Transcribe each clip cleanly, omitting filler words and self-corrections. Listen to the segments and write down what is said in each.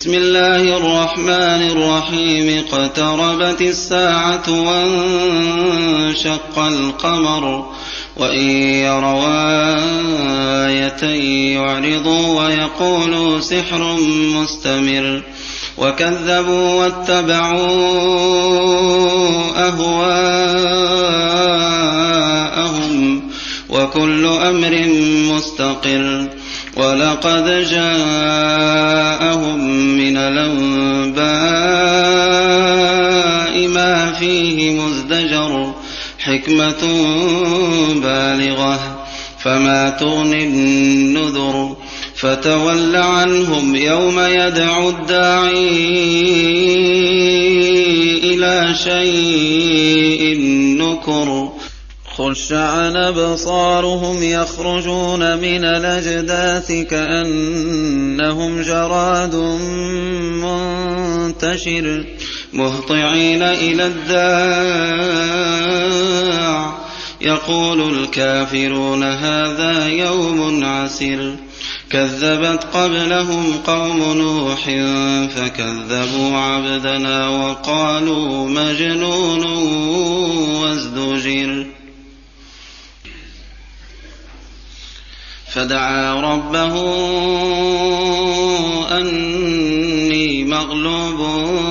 بسم الله الرحمن الرحيم. اقتربت الساعة وانشق القمر وإن يروا آية يعرضوا ويقولوا سحر مستمر وكذبوا واتبعوا أهواءهم وكل أمر مستقر. ولقد جاءهم من الأنباء ما فيه مزدجر حكمة بالغة فما تغني النذر. فتول عنهم يوم يدعو الداعي إلى شيء نكر. خش عن أبصارهم يخرجون من الأجداث كأنهم جراد منتشر مهطعين إلى الداع يقول الكافرون هذا يوم عسر. كذبت قبلهم قوم نوح فكذبوا عبدنا وقالوا مجنون وازدجر. فدعا ربه أني مغلوب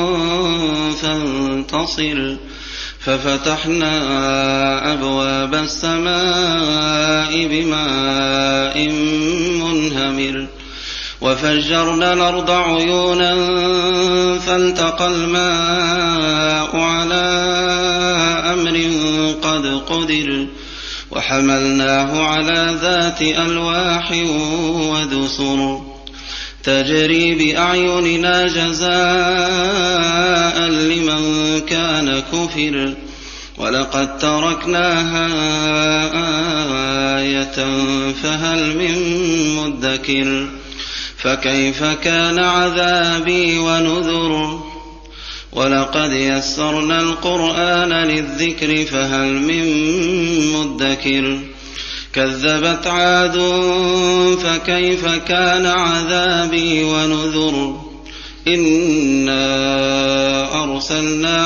فانتصر. ففتحنا أبواب السماء بماء منهمر وفجرنا الأرض عيونا فالتقى الماء على أمر قد قدر وحملناه على ذات ألواح ودسر تجري بأعيننا جزاء لمن كان كفر. ولقد تركناها آية فهل من مدكر. فكيف كان عذابي ونذر. ولقد يسرنا القرآن للذكر فهل من مدكر. كذبت عاد فكيف كان عذابي ونذر. إنا أرسلنا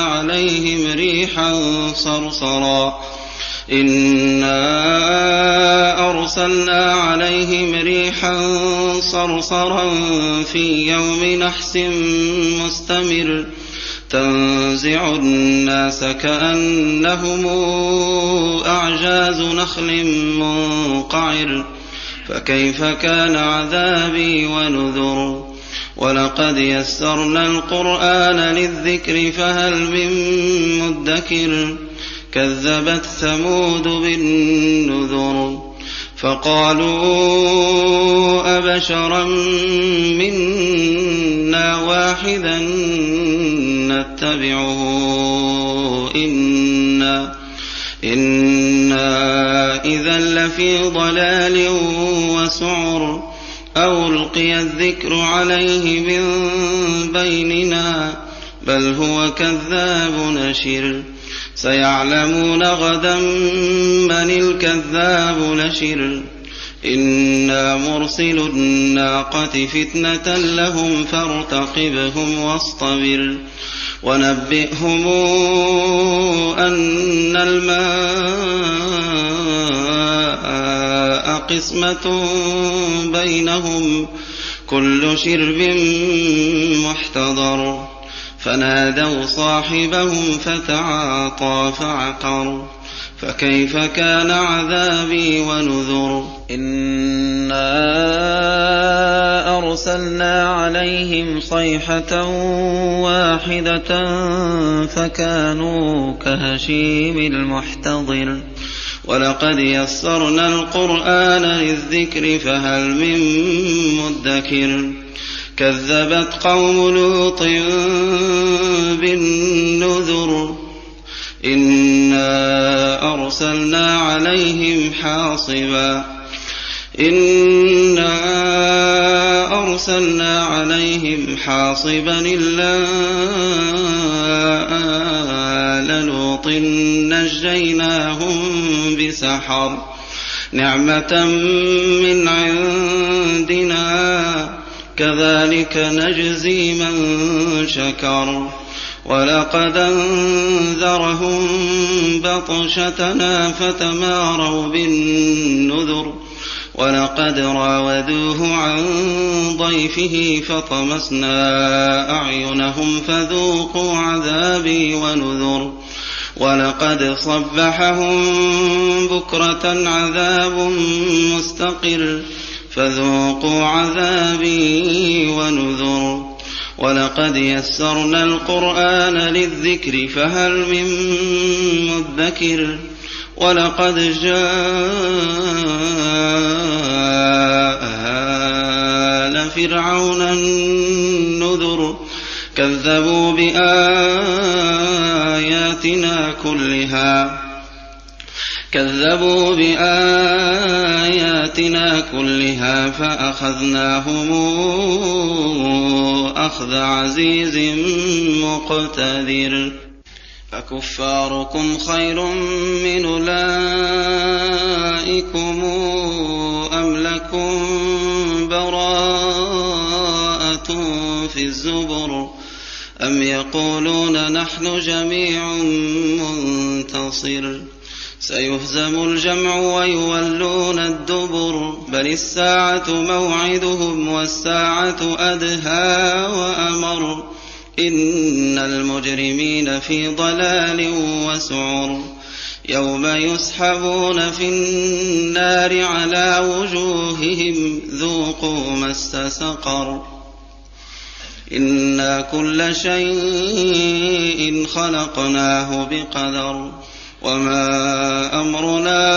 عليهم ريحا صرصرا في يوم نحس مستمر تنزع الناس كأنهم أعجاز نخل منقعر. فكيف كان عذابي ونذر. ولقد يسرنا القرآن للذكر فهل من مدكر. كذبت ثمود بالنذر فقالوا أبشرا منا واحدا نتبعه إنا إذا لفي ضلال وسعر. أو ألقي الذكر عليه من بيننا بل هو كذاب نشر. سيعلمون غدا من الكذاب نشر. إنا مرسل الناقة فتنة لهم فارتقبهم واصطبر. ونبئهم أن الماء قسمة بينهم كل شرب محتضر. فنادوا صاحبهم فتعاطى فعقر. فكيف كان عذابي ونذر. إنا أرسلنا عليهم صيحة واحدة فكانوا كهشيم المحتضر. ولقد يسرنا القرآن للذكر فهل من مدكر. كذبت قوم لوط بالنذر. إنا أرسلنا عليهم حاصبا إلا آل لوط نجيناهم بسحر نعمة من عندنا كذلك نجزي من شكر ولقد أنذرهم بطشتنا فتماروا بالنذر ولقد راودوه عن ضيفه فطمسنا أعينهم فذوقوا عذابي ونذر ولقد صبحهم بكرة عذاب مستقر فذوقوا عذابي ونذر ولقد يسرنا القرآن للذكر فهل من مدكر ولقد جاء آل فرعون النذر كذبوا بآياتنا كلها فأخذناهم أخذ عزيز مقتدر أكفاركم خير من أولئكم أم لكم براءة في الزبر أم يقولون نحن جميع منتصر سيهزم الجمع ويولون الدبر بل الساعة موعدهم والساعة أدهى وأمر إن المجرمين في ضلال وسعر يوم يسحبون في النار على وجوههم ذوقوا مس سقر إنا كل شيء خلقناه بقدر وما أمرنا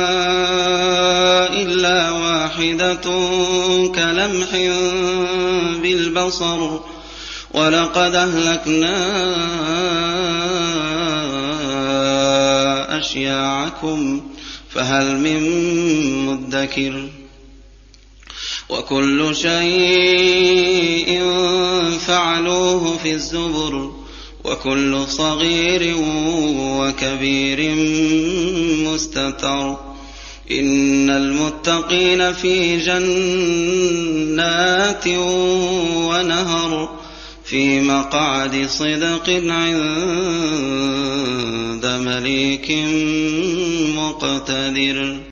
إلا واحدة كلمح بالبصر ولقد أهلكنا أشياعكم فهل من مدكر وكل شيء فعلوه في الزبر وكل صغير وكبير مستتر إن المتقين في جنات ونهر في مقعد صدق عند مليك مقتدر